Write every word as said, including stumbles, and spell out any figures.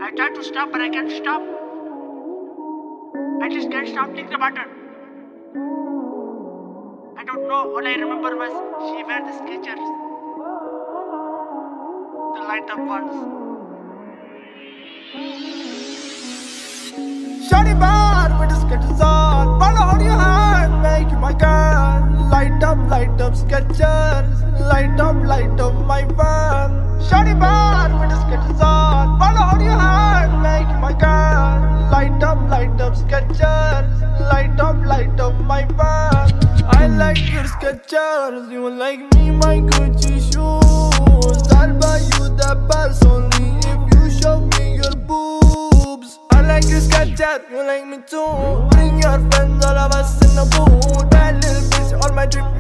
I try to stop, but I can't stop. I just can't stop thinking about her. I don't know. All I remember was she wear the Skechers, the light up ones. Shawty bad with the Skechers on. Follow on your hand, make you my girl. Light up, light up Skechers. Light up, light up my van. Shawty bad with the Skechers on. Follow on your hand, make you my girl. Light up, light up Skechers. Light up, light up my van. I like your Skechers. You like me, my Gucci shoes. I'll buy you the purse only if you show me your boobs. I like your Skechers. You like me too. Bring your friends, all of us in the booth. That little bitch on my trip.